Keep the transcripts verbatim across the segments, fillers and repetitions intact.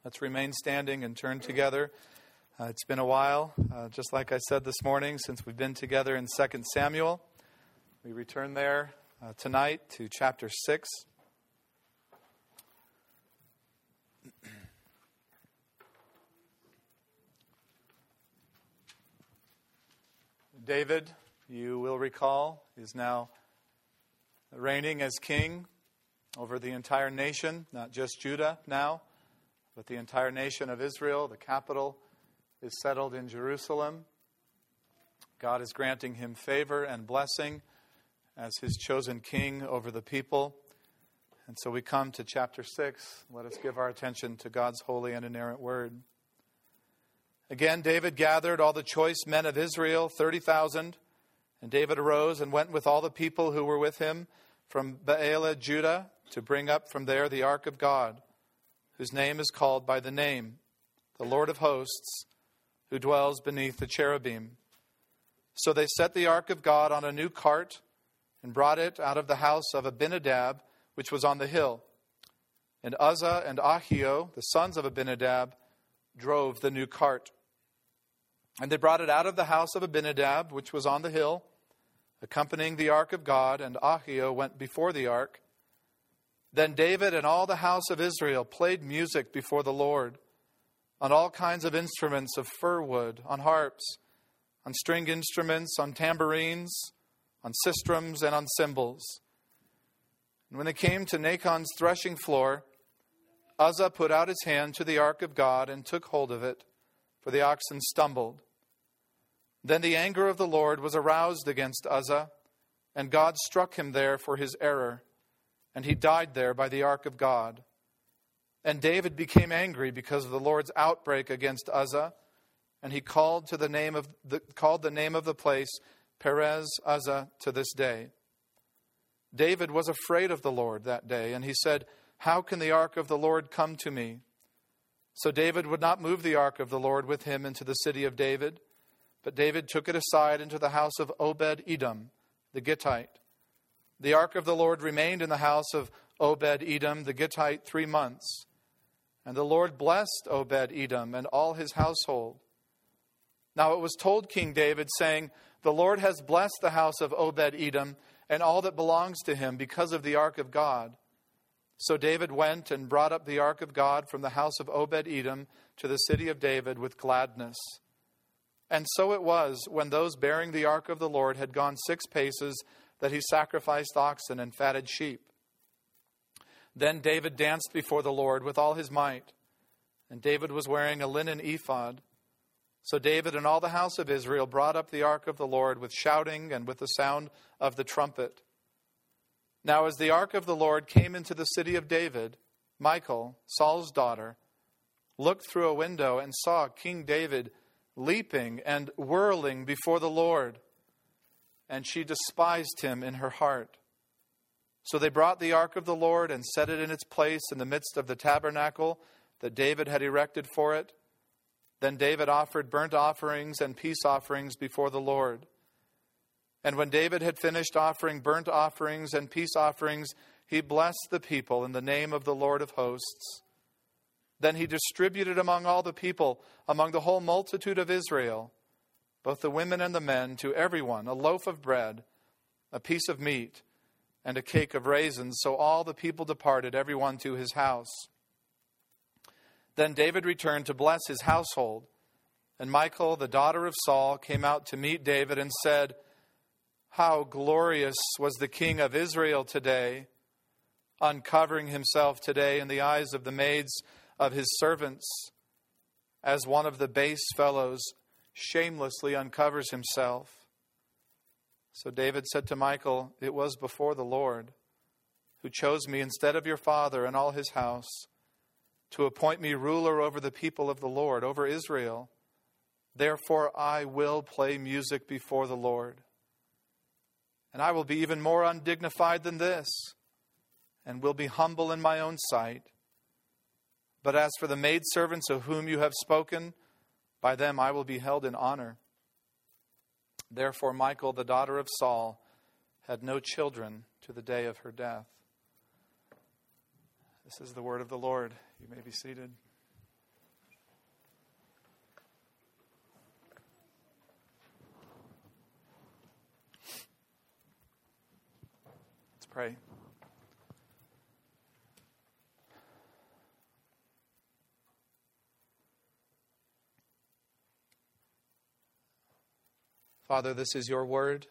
Let's remain standing and turn together. Uh, it's been a while, uh, just like I said this morning, since we've been together in Second Samuel. We return there uh, tonight to chapter six. David, you will recall, is now reigning as king over the entire nation, not just Judah now, but the entire nation of Israel. The capital is settled in Jerusalem. God is granting him favor and blessing as his chosen king over the people. And so we come to chapter six. Let us give our attention to God's holy and inerrant word. Again, David gathered all the choice men of Israel, thirty thousand. And David arose and went with all the people who were with him from Baalah, Judah, to bring up from there the ark of God, whose name is called by the name, the Lord of hosts, who dwells beneath the cherubim. So they set the ark of God on a new cart and brought it out of the house of Abinadab, which was on the hill. And Uzzah and Ahio, the sons of Abinadab, drove the new cart. And they brought it out of the house of Abinadab, which was on the hill, accompanying the ark of God, and Ahio went before the ark. Then David and all the house of Israel played music before the Lord, on all kinds of instruments of fir wood, on harps, on stringed instruments, on tambourines, on sistrums, and on cymbals. And when they came to Nachon's threshing floor, Uzzah put out his hand to the ark of God and took hold of it, for the oxen stumbled. Then the anger of the Lord was aroused against Uzzah, and God struck him there for his error, and he died there by the ark of God. And David became angry because of the Lord's outbreak against Uzzah, and he called to the name of the called the name of the place Perez Uzzah to this day. David was afraid of the Lord that day, and he said, "How can the ark of the Lord come to me?" So David would not move the ark of the Lord with him into the city of David, but David took it aside into the house of Obed-Edom, the Gittite. The ark of the Lord remained in the house of Obed-Edom, the Gittite, three months. And the Lord blessed Obed-Edom and all his household. Now it was told King David, saying, "The Lord has blessed the house of Obed-Edom and all that belongs to him because of the ark of God." So David went and brought up the ark of God from the house of Obed-Edom to the city of David with gladness. And so it was, when those bearing the ark of the Lord had gone six paces, that he sacrificed oxen and fatted sheep. Then David danced before the Lord with all his might. And David was wearing a linen ephod. So David and all the house of Israel brought up the ark of the Lord with shouting and with the sound of the trumpet. Now as the ark of the Lord came into the city of David, Michal, Saul's daughter, looked through a window and saw King David leaping and whirling before the Lord. And she despised him in her heart. So they brought the ark of the Lord and set it in its place in the midst of the tabernacle that David had erected for it. Then David offered burnt offerings and peace offerings before the Lord. And when David had finished offering burnt offerings and peace offerings, he blessed the people in the name of the Lord of hosts. Then he distributed among all the people, among the whole multitude of Israel, both the women and the men, to everyone a loaf of bread, a piece of meat, and a cake of raisins. So all the people departed, everyone to his house. Then David returned to bless his household. And Michal, the daughter of Saul, came out to meet David and said, "How glorious was the king of Israel today, uncovering himself today in the eyes of the maids of his servants, as one of the base fellows shamelessly uncovers himself." So David said to Michal, "It was before the Lord, who chose me instead of your father and all his house, to appoint me ruler over the people of the Lord, over Israel. Therefore I will play music before the Lord. And I will be even more undignified than this, and will be humble in my own sight. But as for the maidservants of whom you have spoken, by them I will be held in honor." Therefore Michal, the daughter of Saul, had no children to the day of her death. This is the word of the Lord. You may be seated. pray. Father, this is your word,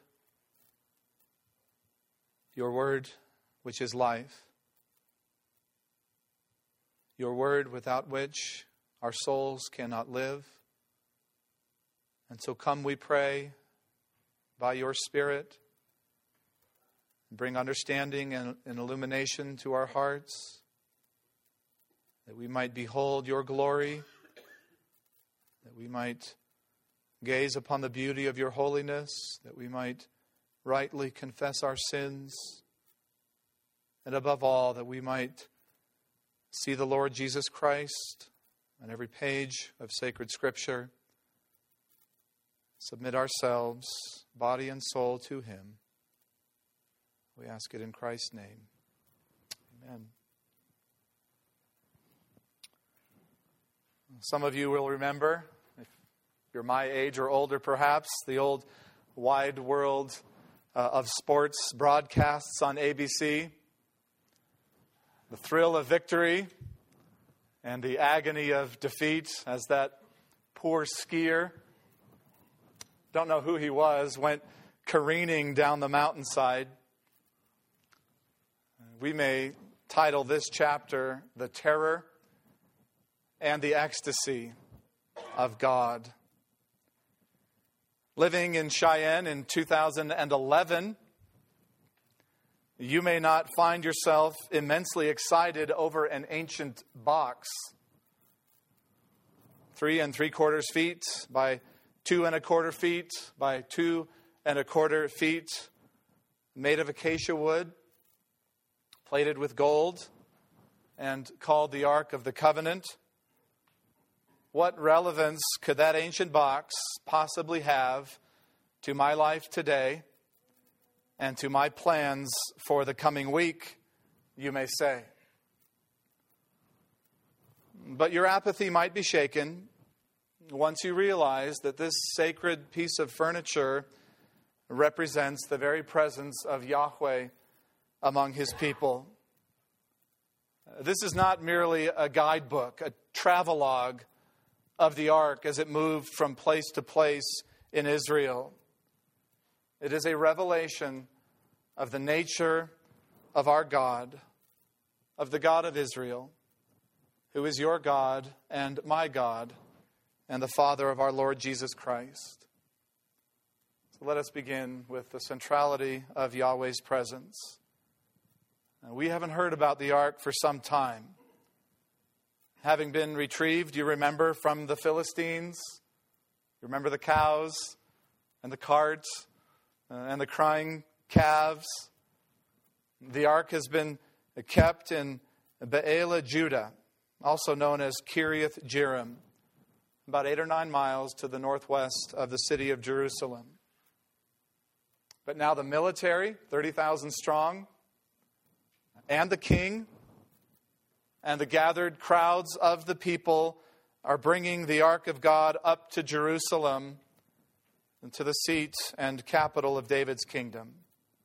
your word which is life, your word without which our souls cannot live. And so come, we pray, by your Spirit, bring understanding and, and illumination to our hearts, that we might behold your glory, that we might gaze upon the beauty of your holiness, that we might rightly confess our sins, and above all, that we might see the Lord Jesus Christ on every page of sacred Scripture, submit ourselves, body and soul, to him. We ask it in Christ's name. Amen. Some of you will remember, if you're my age or older perhaps, the old wide world uh, of sports broadcasts on A B C. The thrill of victory and the agony of defeat as that poor skier, don't know who he was, went careening down the mountainside. We may title this chapter, The Terror and the Ecstasy of God. Living in Cheyenne in two thousand eleven, you may not find yourself immensely excited over an ancient box. Three and three quarters feet by two and a quarter feet by two and a quarter feet, made of acacia wood, plated with gold, and called the Ark of the Covenant. What relevance could that ancient box possibly have to my life today and to my plans for the coming week, you may say? But your apathy might be shaken once you realize that this sacred piece of furniture represents the very presence of Yahweh among his people. This is not merely a guidebook, a travelogue of the ark as it moved from place to place in Israel. It is a revelation of the nature of our God, of the God of Israel, who is your God and my God, and the Father of our Lord Jesus Christ. So let us begin with the centrality of Yahweh's presence. We haven't heard about the ark for some time. Having been retrieved, you remember, from the Philistines. You remember the cows and the carts uh, and the crying calves. The ark has been kept in Baalah, Judah, also known as Kiriath Jearim, about eight or nine miles to the northwest of the city of Jerusalem. But now the military, thirty thousand strong, and the king, and the gathered crowds of the people are bringing the Ark of God up to Jerusalem and to the seat and capital of David's kingdom.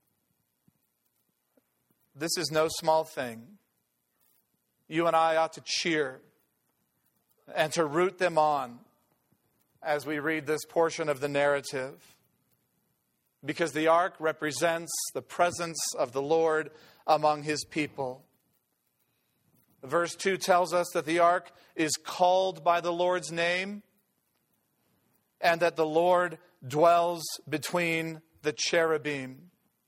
This is no small thing. You and I ought to cheer and to root them on as we read this portion of the narrative, because the ark represents the presence of the Lord among his people. Verse two tells us that the ark is called by the Lord's name and that the Lord dwells between the cherubim.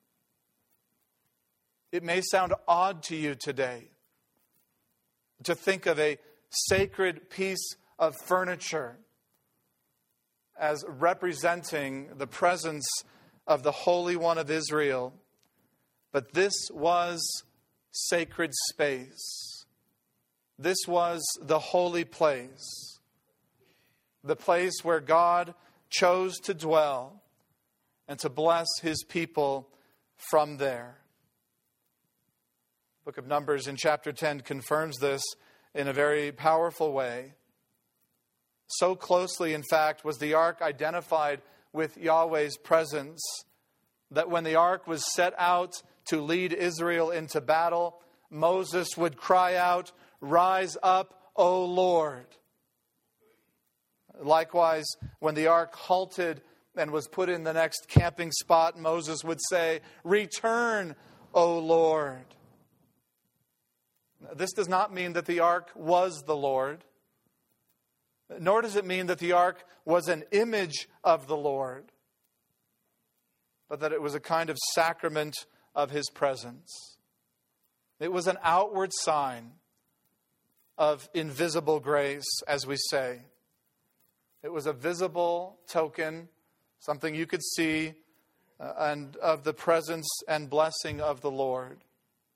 It may sound odd to you today to think of a sacred piece of furniture as representing the presence of the Holy One of Israel, but this was sacred space. This was the holy place, the place where God chose to dwell and to bless his people from there. The book of Numbers in chapter ten confirms this in a very powerful way. So closely, in fact, was the ark identified with Yahweh's presence that when the ark was set out to lead Israel into battle, Moses would cry out, "Rise up, O Lord." Likewise, when the ark halted and was put in the next camping spot, Moses would say, "Return, O Lord." This does not mean that the ark was the Lord, nor does it mean that the ark was an image of the Lord, but that it was a kind of sacrament of his presence. It was an outward sign of invisible grace, as we say. It was a visible token, something you could see, uh, and of the presence and blessing of the Lord.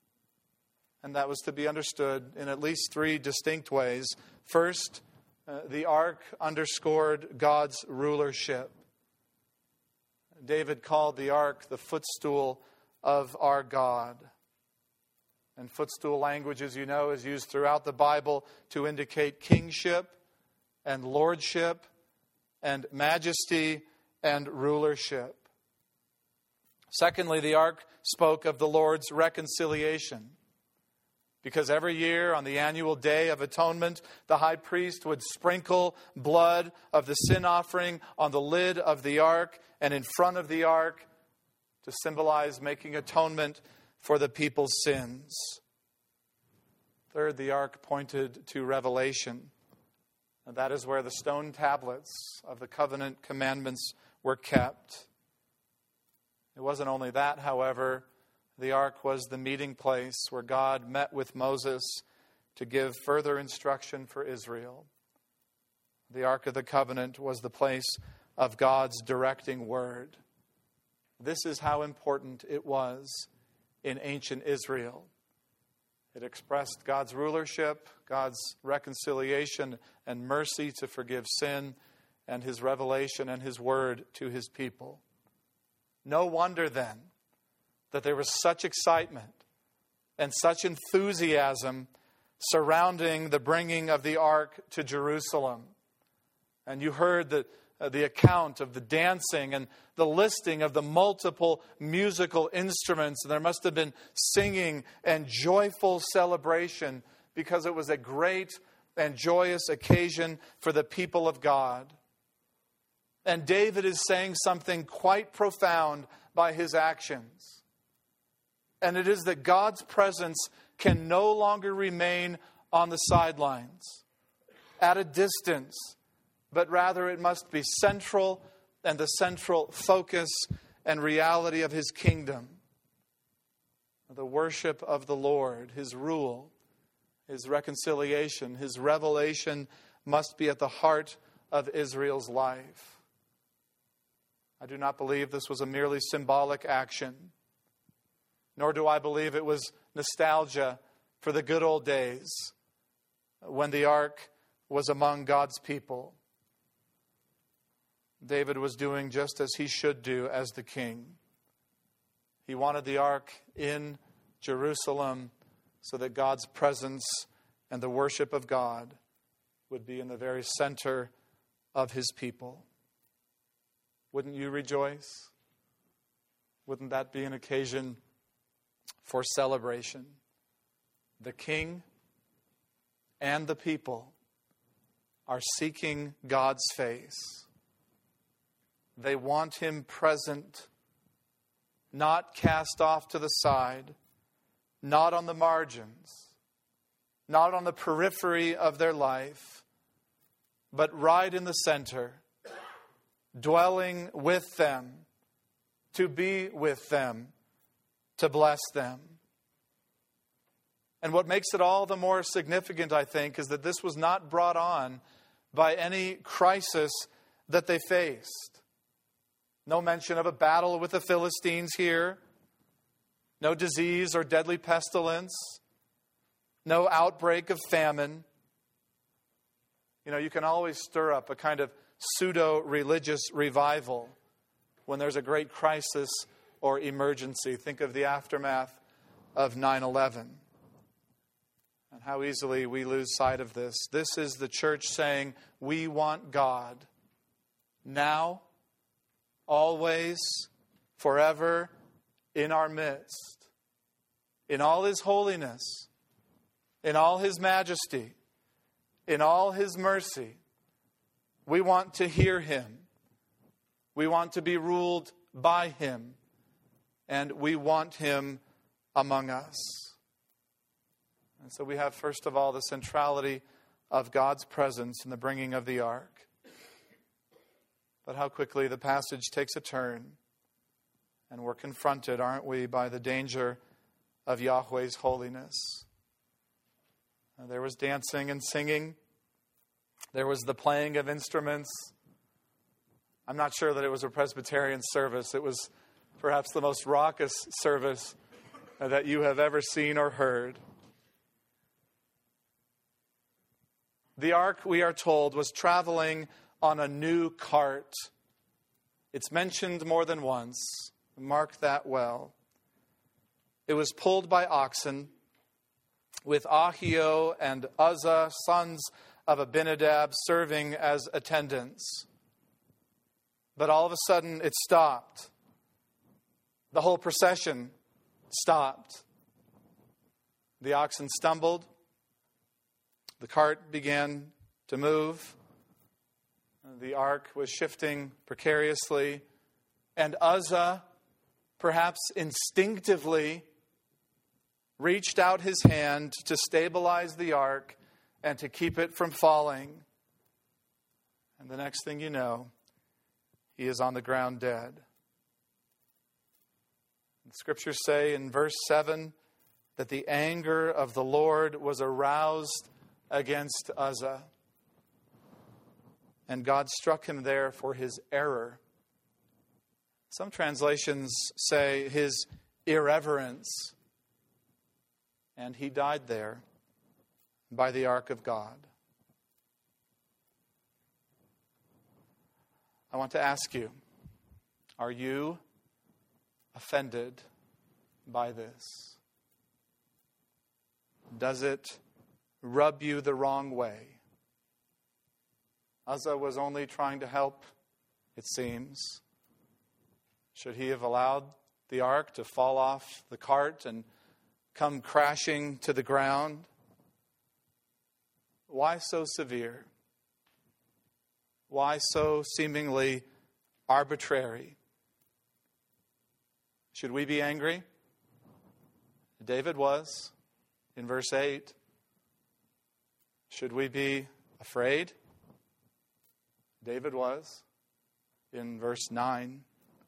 And that was to be understood in at least three distinct ways. First, uh, the ark underscored God's rulership. David called the ark the footstool of our God. And footstool language, as you know, is used throughout the Bible to indicate kingship and lordship and majesty and rulership. Secondly, the ark spoke of the Lord's reconciliation. Because every year on the annual Day of Atonement, the high priest would sprinkle blood of the sin offering on the lid of the ark and in front of the ark to symbolize making atonement for the people's sins. Third, the ark pointed to Revelation. And that is where the stone tablets of the covenant commandments were kept. It wasn't only that, however. The ark was the meeting place where God met with Moses to give further instruction for Israel. The Ark of the Covenant was the place of God's directing word. This is how important it was in ancient Israel. It expressed God's rulership, God's reconciliation and mercy to forgive sin, and his revelation and his word to his people. No wonder then that there was such excitement and such enthusiasm surrounding the bringing of the ark to Jerusalem. And you heard the, uh, the account of the dancing and the listing of the multiple musical instruments. And there must have been singing and joyful celebration because it was a great and joyous occasion for the people of God. And David is saying something quite profound by his actions. And it is that God's presence can no longer remain on the sidelines, at a distance, but rather it must be central and the central focus and reality of his kingdom. The worship of the Lord, his rule, his reconciliation, his revelation must be at the heart of Israel's life. I do not believe this was a merely symbolic action. Nor do I believe it was nostalgia for the good old days when the ark was among God's people. David was doing just as he should do as the king. He wanted the ark in Jerusalem so that God's presence and the worship of God would be in the very center of his people. Wouldn't you rejoice? Wouldn't that be an occasion for celebration? The king and the people are seeking God's face. They want him present, not cast off to the side, not on the margins, not on the periphery of their life, but right in the center, dwelling with them, to be with them, to bless them. And what makes it all the more significant, I think, is that this was not brought on by any crisis that they faced. No mention of a battle with the Philistines here. No disease or deadly pestilence. No outbreak of famine. You know, you can always stir up a kind of pseudo-religious revival when there's a great crisis or emergency. Think of the aftermath of nine eleven. And how easily we lose sight of this. This is the church saying, we want God now, always, forever, in our midst. in all his holiness, in all his majesty, in all his mercy. We want to hear him. We want to be ruled by him. And we want him among us. And so we have, first of all, the centrality of God's presence in the bringing of the ark. But how quickly the passage takes a turn. And we're confronted, aren't we, by the danger of Yahweh's holiness. And there was dancing and singing. There was the playing of instruments. I'm not sure that it was a Presbyterian service. It was perhaps the most raucous service that you have ever seen or heard. The ark, we are told, was traveling on a new cart. It's mentioned more than once. Mark that well. It was pulled by oxen with Ahio and Uzzah, sons of Abinadab, serving as attendants. But all of a sudden it stopped. The whole procession stopped. The oxen stumbled. The cart began to move. The ark was shifting precariously. And Uzzah, perhaps instinctively, reached out his hand to stabilize the ark and to keep it from falling. And the next thing you know, he is on the ground dead. The scriptures say in verse seven that the anger of the Lord was aroused against Uzzah. And God struck him there for his error. Some translations say his irreverence. And he died there by the ark of God. I want to ask you, are you offended by this? Does it rub you the wrong way? Uzzah was only trying to help, it seems. Should he have allowed the ark to fall off the cart and come crashing to the ground? Why so severe? Why so seemingly arbitrary? Should we be angry? David was in verse eight. Should we be afraid? David was in verse nine.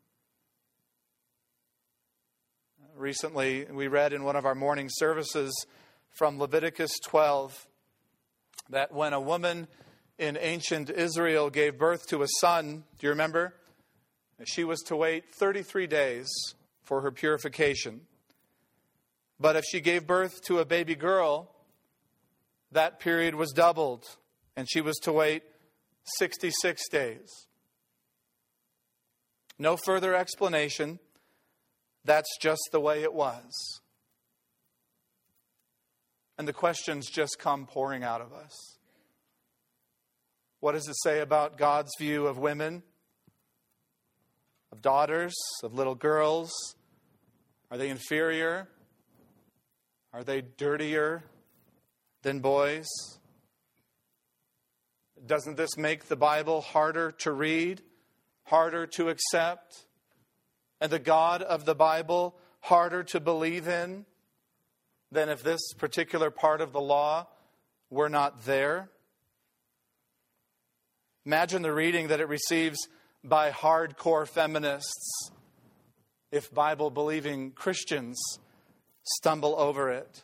Recently, we read in one of our morning services from Leviticus twelve that when a woman in ancient Israel gave birth to a son, do you remember? She was to wait thirty-three days for her purification. But if she gave birth to a baby girl, that period was doubled, and she was to wait sixty-six days. No further explanation. That's just the way it was. And the questions just come pouring out of us. What does it say about God's view of women, of daughters, of little girls? Are they inferior? Are they dirtier than boys? Doesn't this make the Bible harder to read, harder to accept, and the God of the Bible harder to believe in than if this particular part of the law were not there? Imagine the reading that it receives by hardcore feminists if Bible-believing Christians stumble over it.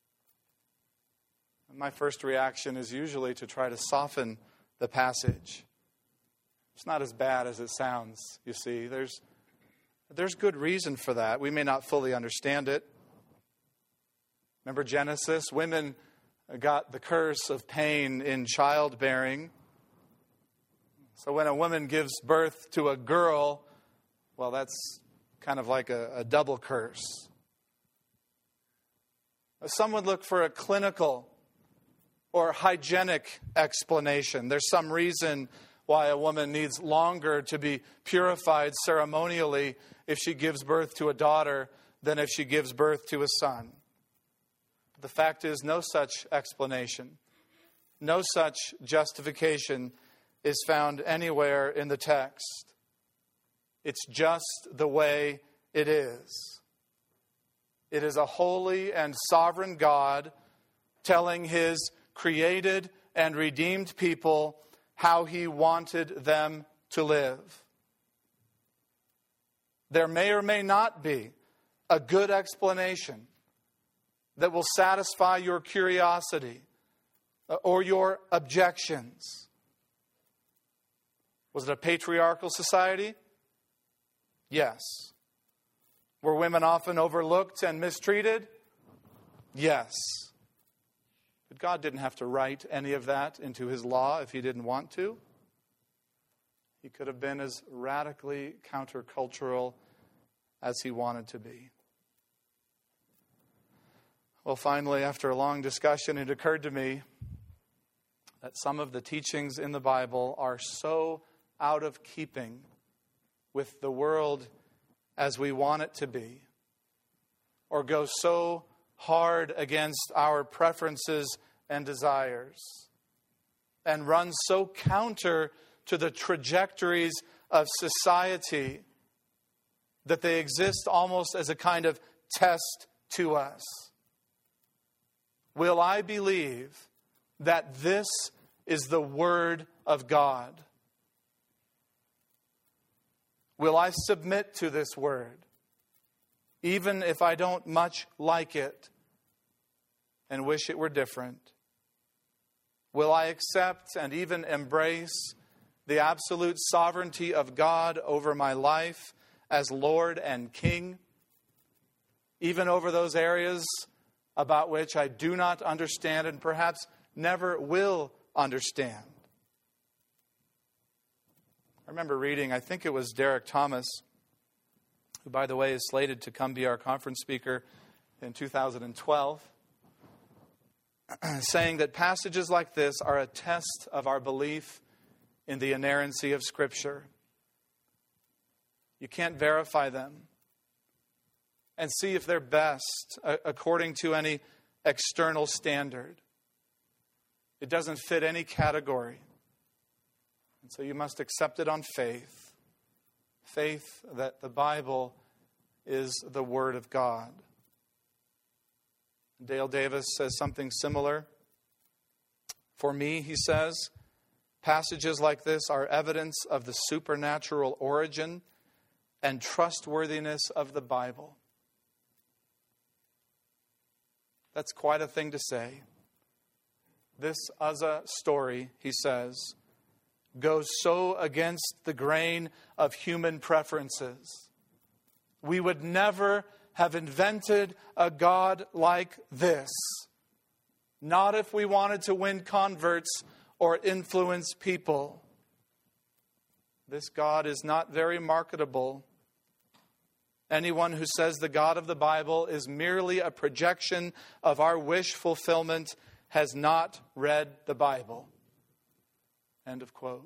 My first reaction is usually to try to soften the passage. It's not as bad as it sounds, you see. There's, there's good reason for that. We may not fully understand it. Remember Genesis? Women got the curse of pain in childbearing. So when a woman gives birth to a girl, well, that's kind of like a, a double curse. Some would look for a clinical or hygienic explanation. There's some reason why a woman needs longer to be purified ceremonially if she gives birth to a daughter than if she gives birth to a son. The fact is, no such explanation, no such justification is found anywhere in the text. It's just the way it is. It is a holy and sovereign God telling His created and redeemed people how He wanted them to live. There may or may not be a good explanation that will satisfy your curiosity or your objections. Was it a patriarchal society? Yes. Were women often overlooked and mistreated? Yes. But God didn't have to write any of that into His law if He didn't want to. He could have been as radically countercultural as He wanted to be. Well, finally, after a long discussion, it occurred to me that some of the teachings in the Bible are so out of keeping with the world as we want it to be, or go so hard against our preferences and desires, and run so counter to the trajectories of society that they exist almost as a kind of test to us. Will I believe that this is the Word of God? Will I submit to this Word, even if I don't much like it and wish it were different? Will I accept and even embrace the absolute sovereignty of God over my life as Lord and King, even over those areas about which I do not understand and perhaps never will understand? I remember reading, I think it was Derek Thomas, who, by the way, is slated to come be our conference speaker in two thousand twelve, saying that passages like this are a test of our belief in the inerrancy of Scripture. You can't verify them and see if they're best according to any external standard. It doesn't fit any category. And so you must accept it on faith. Faith that the Bible is the Word of God. Dale Davis says something similar. For me, he says, passages like this are evidence of the supernatural origin and trustworthiness of the Bible. That's quite a thing to say. This Uzzah story, he says, goes so against the grain of human preferences. We would never have invented a God like this. Not if we wanted to win converts or influence people. This God is not very marketable. Anyone who says the God of the Bible is merely a projection of our wish fulfillment has not read the Bible. End of quote.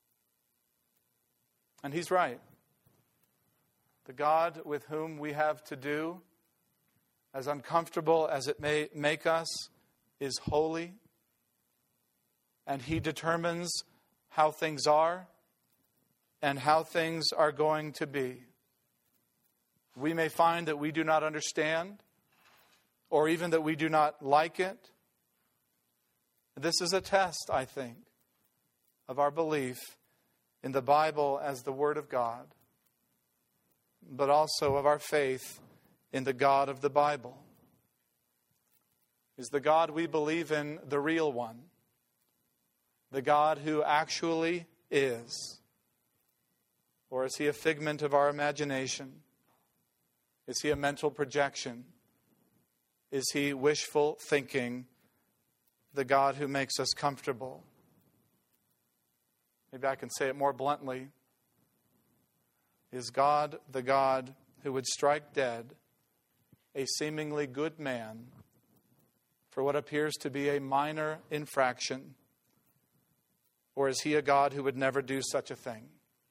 And he's right. The God with whom we have to do, as uncomfortable as it may make us, is holy. And He determines how things are and how things are going to be. We may find that we do not understand, or even that we do not like it. This is a test, I think, of our belief in the Bible as the Word of God, but also of our faith in the God of the Bible. Is the God we believe in the real one? The God who actually is? Or is He a figment of our imagination? Is He a mental projection? Is He wishful thinking, the God who makes us comfortable? Maybe I can say it more bluntly. Is God the God who would strike dead a seemingly good man for what appears to be a minor infraction? Or is He a God who would never do such a thing?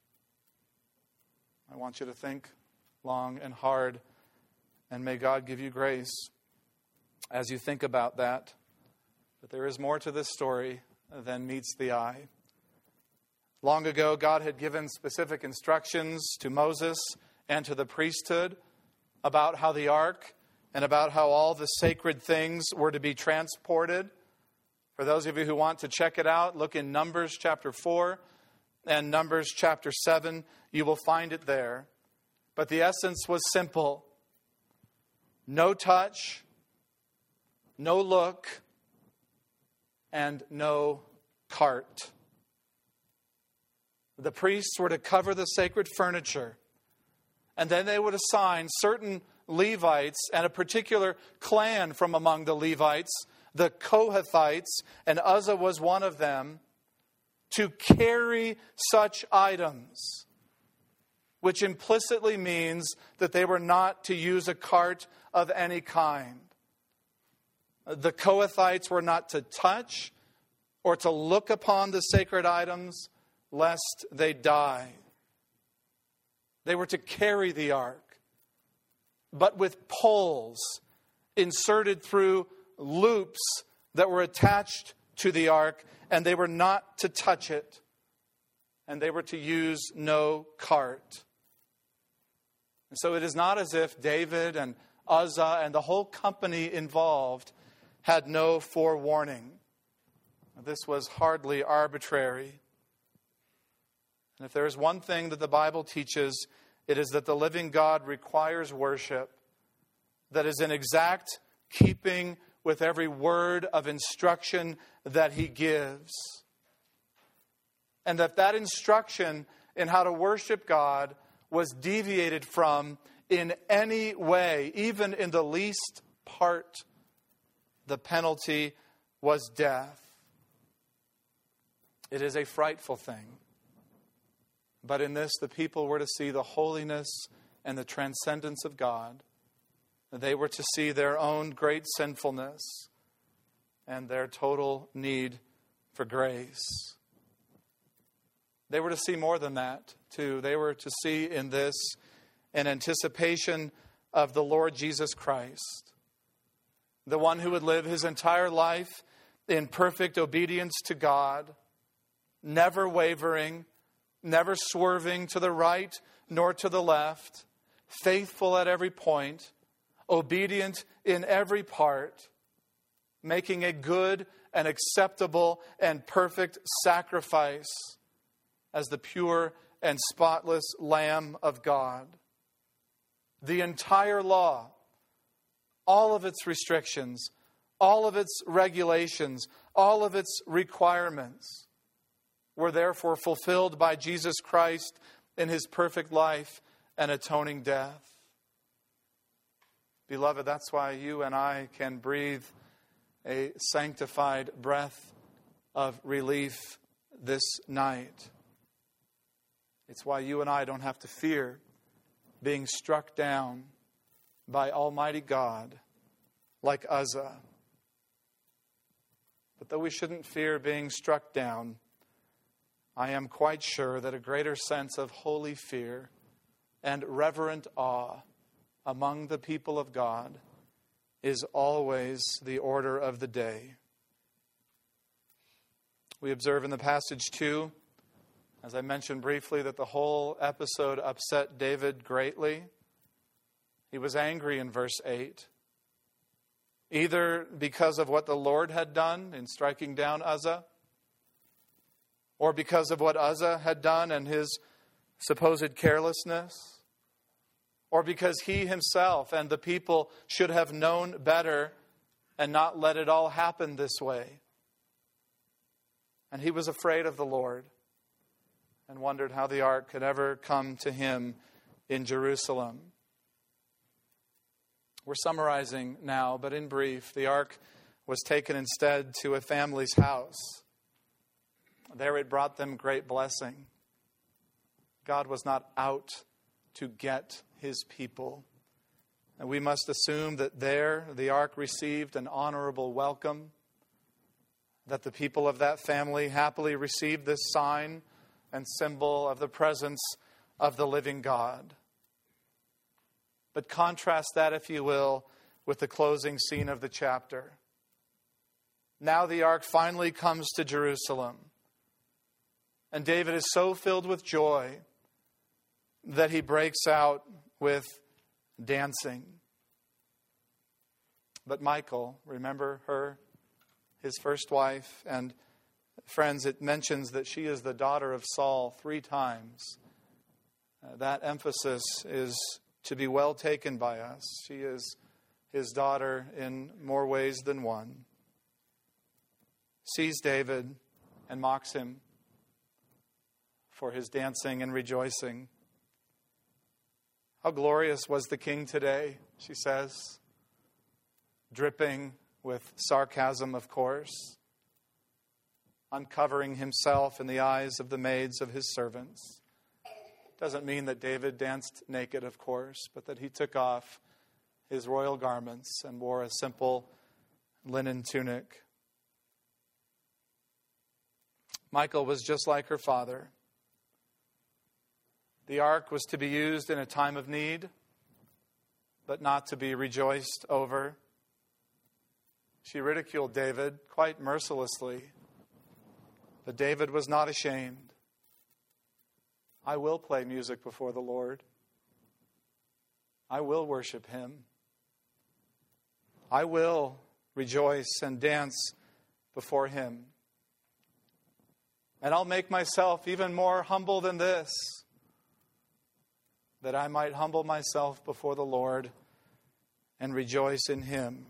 I want you to think long and hard, and may God give you grace as you think about that. But there is more to this story than meets the eye. Long ago, God had given specific instructions to Moses and to the priesthood about how the ark and about how all the sacred things were to be transported. For those of you who want to check it out, look in Numbers chapter four and Numbers chapter seven. You will find it there. But the essence was simple. No touch, no look, and no cart. The priests were to cover the sacred furniture, and then they would assign certain Levites and a particular clan from among the Levites, the Kohathites, and Uzzah was one of them, to carry such items, which implicitly means that they were not to use a cart of any kind. The Kohathites were not to touch or to look upon the sacred items, lest they die. They were to carry the ark, but with poles inserted through loops that were attached to the ark, and they were not to touch it, and they were to use no cart. And so it is not as if David and Uzzah and the whole company involved had no forewarning. This was hardly arbitrary. And if there is one thing that the Bible teaches, it is that the living God requires worship that is in exact keeping with every word of instruction that He gives. And that that instruction in how to worship God was deviated from in any way, even in the least part, the penalty was death. It is a frightful thing. But in this, the people were to see the holiness and the transcendence of God. They were to see their own great sinfulness and their total need for grace. They were to see more than that, too. They were to see in this an anticipation of the Lord Jesus Christ, the one who would live His entire life in perfect obedience to God, never wavering, never swerving to the right nor to the left, faithful at every point, obedient in every part, making a good and acceptable and perfect sacrifice as the pure and spotless Lamb of God. The entire law, all of its restrictions, all of its regulations, all of its requirements were therefore fulfilled by Jesus Christ in His perfect life and atoning death. Beloved, that's why you and I can breathe a sanctified breath of relief this night. It's why you and I don't have to fear being struck down by Almighty God like Uzzah. But though we shouldn't fear being struck down, I am quite sure that a greater sense of holy fear and reverent awe among the people of God is always the order of the day. We observe in the passage too, as I mentioned briefly, that the whole episode upset David greatly. He was angry in verse eight, either because of what the Lord had done in striking down Uzzah, or because of what Uzzah had done and his supposed carelessness, or because he himself and the people should have known better and not let it all happen this way. And he was afraid of the Lord and wondered how the ark could ever come to him in Jerusalem. We're summarizing now, but in brief, the ark was taken instead to a family's house. There it brought them great blessing. God was not out to get His people. And we must assume that there the ark received an honorable welcome, that the people of that family happily received this sign and symbol of the presence of the living God. But contrast that, if you will, with the closing scene of the chapter. Now the ark finally comes to Jerusalem. And David is so filled with joy that he breaks out with dancing. But Michal, remember her, his first wife, and friends, it mentions that she is the daughter of Saul three times. Uh, that emphasis is to be well taken by us. She is his daughter in more ways than one. Sees David and mocks him for his dancing and rejoicing. How glorious was the king today, she says, dripping with sarcasm, of course, uncovering himself in the eyes of the maids of his servants. Doesn't mean that David danced naked, of course, but that he took off his royal garments and wore a simple linen tunic. Michal was just like her father. The ark was to be used in a time of need, but not to be rejoiced over. She ridiculed David quite mercilessly, but David was not ashamed. I will play music before the Lord. I will worship him. I will rejoice and dance before him. And I'll make myself even more humble than this, that I might humble myself before the Lord and rejoice in him.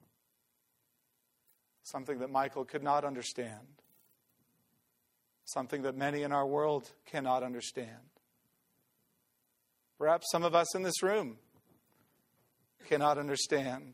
Something that Michal could not understand. Something that many in our world cannot understand. Perhaps some of us in this room cannot understand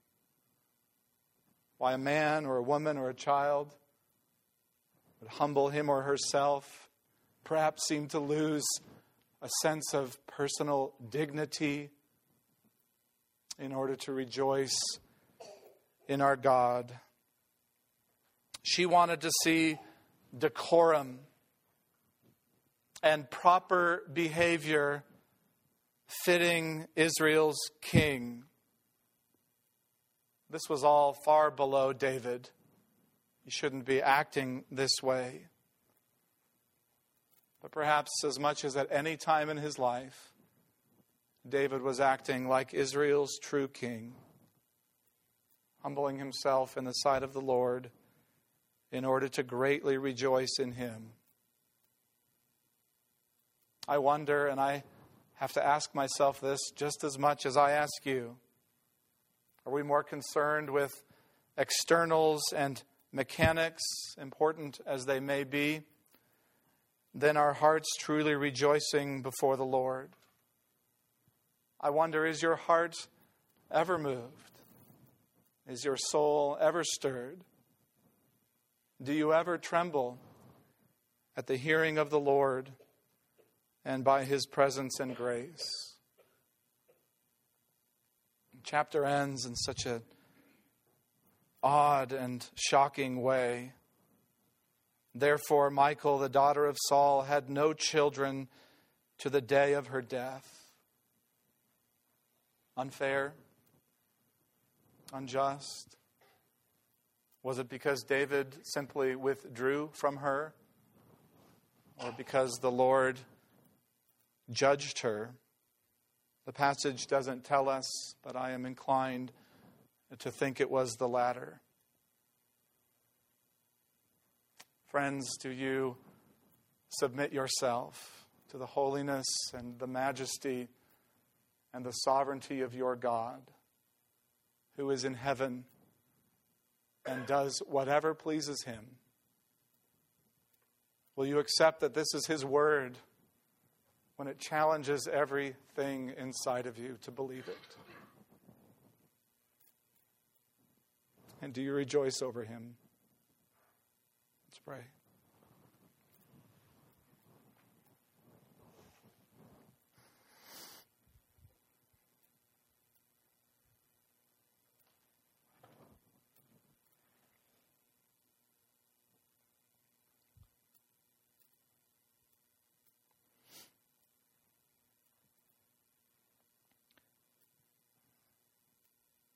why a man or a woman or a child would humble him or herself, perhaps seem to lose a sense of personal dignity in order to rejoice in our God. She wanted to see decorum and proper behavior fitting Israel's king. This was all far below David. He shouldn't be acting this way. But perhaps as much as at any time in his life, David was acting like Israel's true king, humbling himself in the sight of the Lord in order to greatly rejoice in him. I wonder, and I have to ask myself this just as much as I ask you, are we more concerned with externals and mechanics, important as they may be, than our hearts truly rejoicing before the Lord? I wonder, is your heart ever moved? Is your soul ever stirred? Do you ever tremble at the hearing of the Lord and by his presence and grace? The chapter ends in such an odd and shocking way. Therefore, Michal, the daughter of Saul, had no children to the day of her death. Unfair? Unjust? Was it because David simply withdrew from her? Or because the Lord judged her? The passage doesn't tell us, but I am inclined to think it was the latter. Friends, do you submit yourself to the holiness and the majesty and the sovereignty of your God, who is in heaven and does whatever pleases him? Will you accept that this is his word when it challenges everything inside of you to believe it? And do you rejoice over him? Let's pray.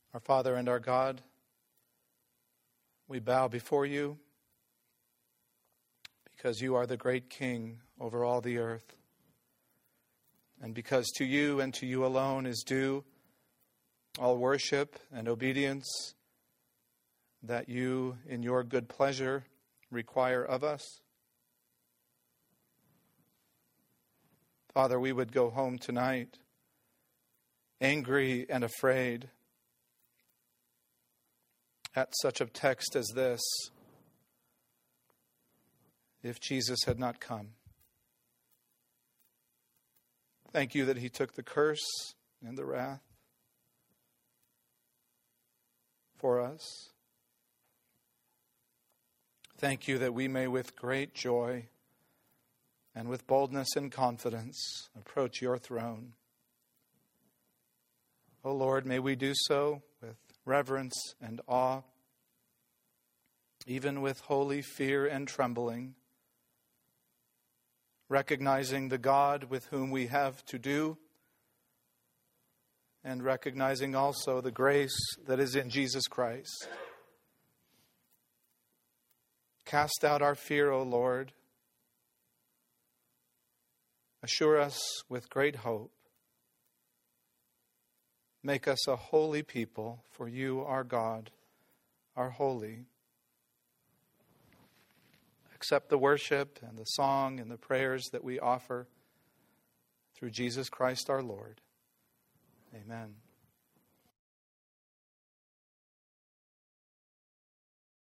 Our Father and our God, we bow before you because you are the great King over all the earth, and because to you and to you alone is due all worship and obedience that you, in your good pleasure, require of us. Father, we would go home tonight angry and afraid at such a text as this, if Jesus had not come. Thank you that he took the curse and the wrath for us. Thank you that we may with great joy and with boldness and confidence approach your throne. O Lord, may we do so with reverence and awe, even with holy fear and trembling, recognizing the God with whom we have to do, and recognizing also the grace that is in Jesus Christ. Cast out our fear, O Lord. Assure us with great hope. Make us a holy people, for you, our God, are holy. Accept the worship and the song and the prayers that we offer through Jesus Christ our Lord. Amen.